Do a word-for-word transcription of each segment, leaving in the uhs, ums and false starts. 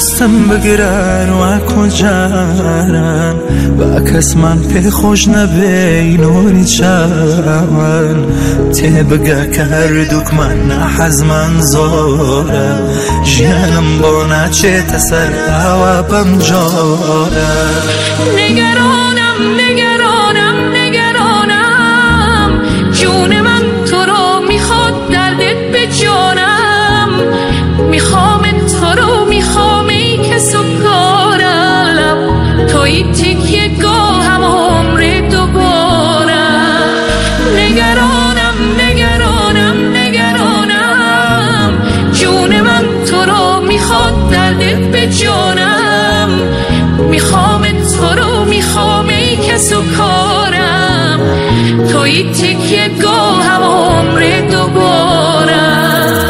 دستم بگیرن و کجان و کس من پی خوش نبین و چان ته بگه که هر دوک من نحز من زاره جانم با نچه تسر و بمجاره نگرانم نگرانم نگرانم جون من تو رو میخواد دردت به جانم میخوام تو رو میخوام ای که سکارم توی تکیه گاهم عمر دوبارم نگرانم نگرانم نگرانم جون من تو رو میخواد دردت به جانم میخوام تو رو میخوام ای که سکارم توی تکیه گاهم عمر دوبارم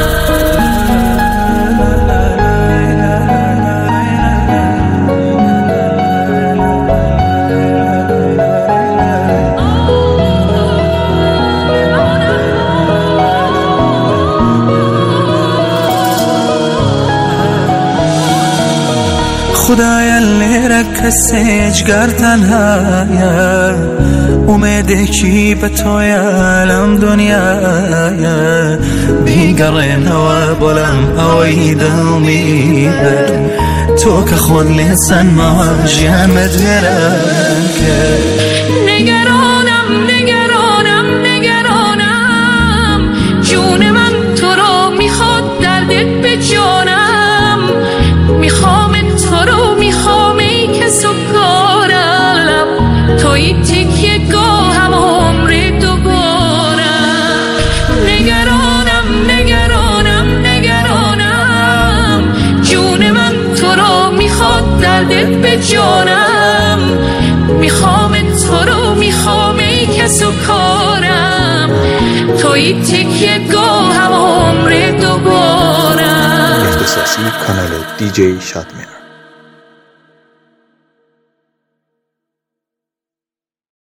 خدایا لیره کسی جگر تنهایه اومده کی به توی عالم دنیایه بیگرین و بلم اوی دلمیه تو که خون لیسن ما جامد ویرن که نگرانم نگرانم نگرانم جون من تو رو میخواد دردت به جانم میخوام تو رو میخوام ای که سکارم توی تکیه گاهم عمر دوبارم نگرانم نگرانم نگرانم جون من تو رو میخواد دردت به جانم میخوام تو رو میخوام ای که سکارم توی تکیه گاهم عمر دوبارم. اختصاصی کانال دی جی شادمهر.